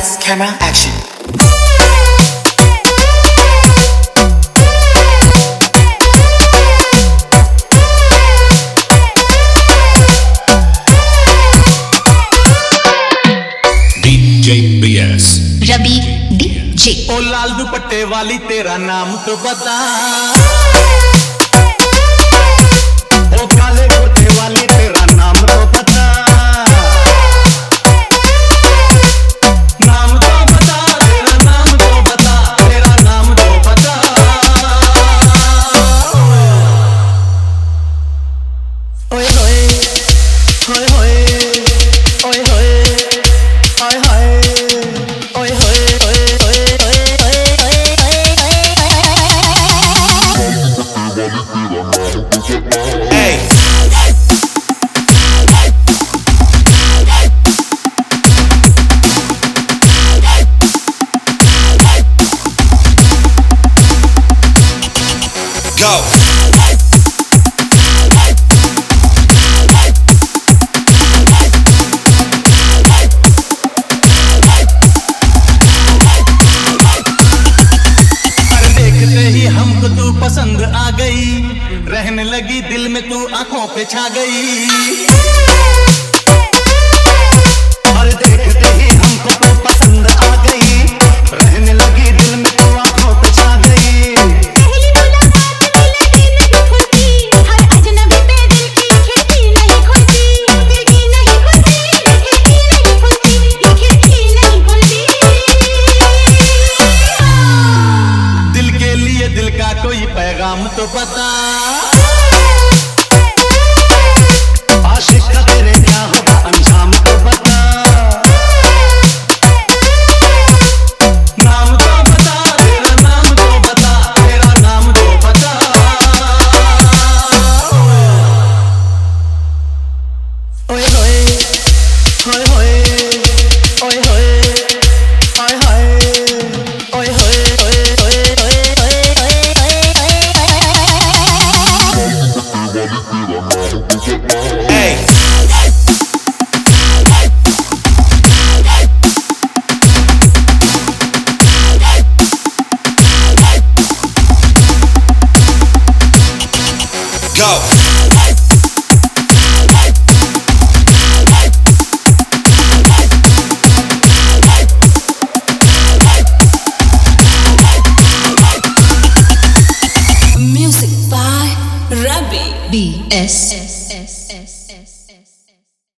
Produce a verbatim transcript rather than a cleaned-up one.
Lights, camera, action. D J B S Ravi DJ. ओ लाल दुपट्टे वाली तेरा नाम तो बता, ओ काले कुर्ते वाली तेरा नाम तो बता, नाम तो बता, तेरा नाम तो बता, तेरा नाम तो बता। ओए होए होए होए ओए होए हाय हाय ओए होए ओए ओए ओए ओए। Hey. Go. हमको तू पसंद आ गई, रहने लगी दिल में तू आंखों पे छा गई। और देखते ही हमको तू पसंद आ गई, रहने लगी दिल में तू आंखों पे छा गई। पहली मुलाकात में लगी नहीं खुलती, हर अजनबी पे दिल की खिड़की नहीं खुलती, दिल की नहीं खुलती, खिड़की नहीं खुलती, ये खिड़की नहीं खुलती। दिल के लिए दिल का कोई पैगाम तो बता, आशिक का तेरे क्या होगा अंजाम तो बता, नाम तो बता, तेरा नाम तो बता, तेरा नाम तो बता। ओए होए होए होए ओए होए हाय हाय ओए होए ओए ओए ओए Hey. Go. Music by Ravi B S.